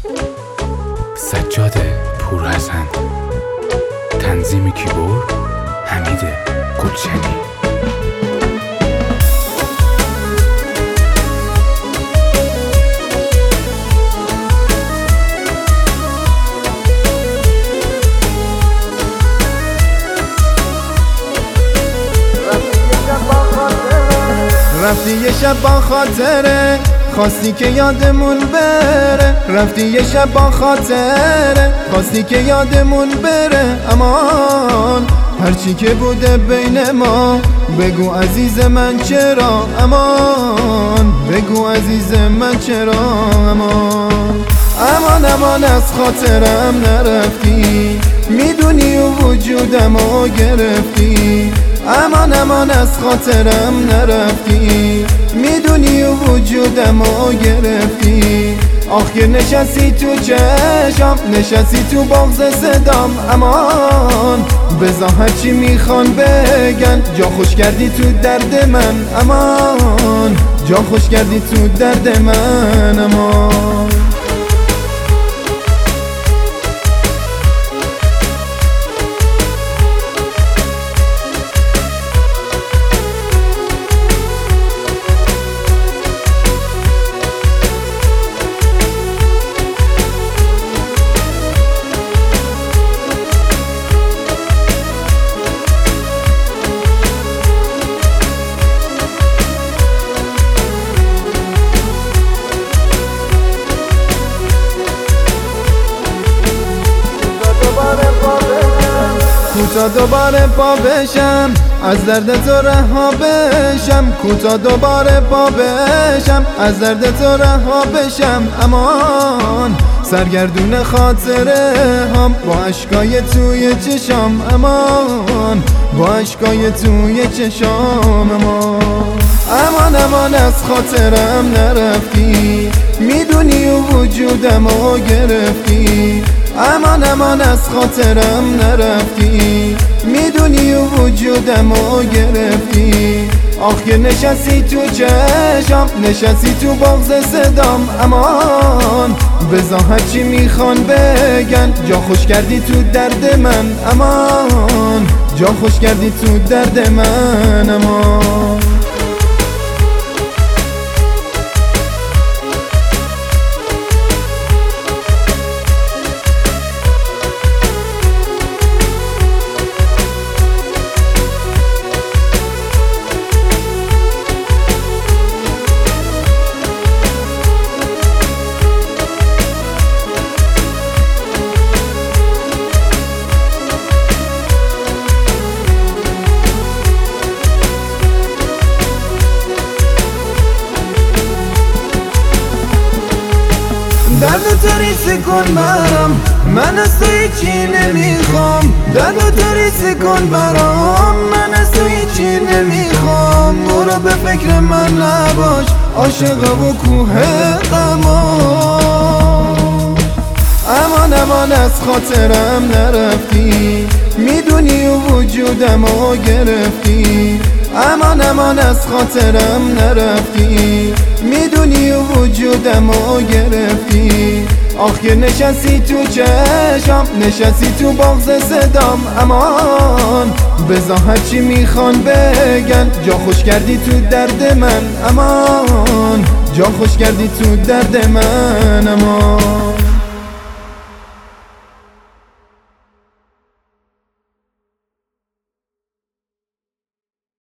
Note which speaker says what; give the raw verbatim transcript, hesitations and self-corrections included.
Speaker 1: سجاد پورحسن، تنظیم کیبورد حمید گلشنی.
Speaker 2: رفتی یه شب با خاطره، خواستی که یادمون بره. رفتی یه شب با خاطره، خواستی که یادمون بره. امان هرچی که بوده بین ما، بگو عزیز من چرا. امان بگو عزیز من چرا. امان امان امان از خاطرم نرفتی، میدونی و وجودمو گرفتی. امان امان از خاطرم نرفتی، میدونی و وجودمو گرفتی. آخ که نشستی تو چشم، نشستی تو بغض صدام. امان بذار هرچی میخوان بگن، جا خوش کردی تو درد من. امان جا خوش کردی تو درد من. امان کوتا دوباره پا بشم، از درد تو رها بشم. کوتا دوباره پا بشم، از درد تو رها بشم. امان سرگردون خاطره هم، با عشقای توی چشام. امان با عشقای توی چشام. امان امان امان از خاطرم نرفتی، میدونی و وجودمو گرفتی. امان امان از خاطرم نرفتی، میدونی و وجودمو گرفتی. آخ که نشستی تو چشم، نشستی تو بغض صدام. امان بذار هرچی میخوان بگن، جا خوش کردی تو درد من. امان جا خوش کردی تو درد من. امان درد تو ریز کن برام، من از تو هیچی نمیخوام. درد تو ریز کن برام، من از تو هیچی نمیخوام. برو به فکر من نباش، عاشق و کوه غماش. امان امان از خاطرم نرفتی، میدونی و وجودمو گرفتی. امان امان از خاطرم نرفتی، میدونی و وجودمو گرفتی. آخ که نشستی تو چشم، نشستی تو بغض صدام. امان بذار هرچی میخوان بگن، جا خوش کردی تو درد من. امان جا خوش کردی تو درد من. امان